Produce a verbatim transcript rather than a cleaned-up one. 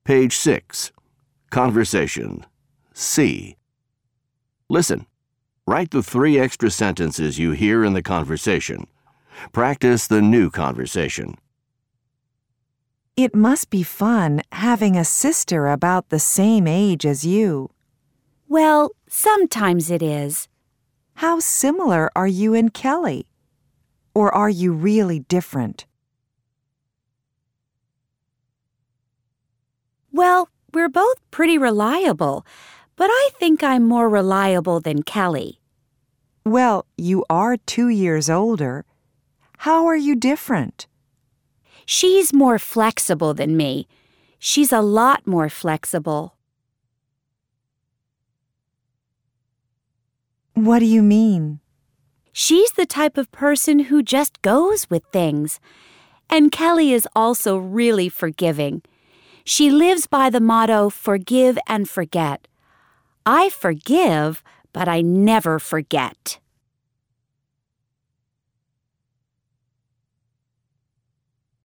Page six. Conversation. C. Listen. Write the three extra sentences you hear in the conversation. Practice the new conversation. It must be fun having a sister about the same age as you. Well, sometimes it is. How similar are you and Kelly? Or are you really different? Well, we're both pretty reliable, but I think I'm more reliable than Kelly. Well, you are two years older. How are you different? She's more flexible than me. She's a lot more flexible. What do you mean? She's the type of person who just goes with things. And Kelly is also really forgiving. She lives by the motto, forgive and forget. I forgive, but I never forget.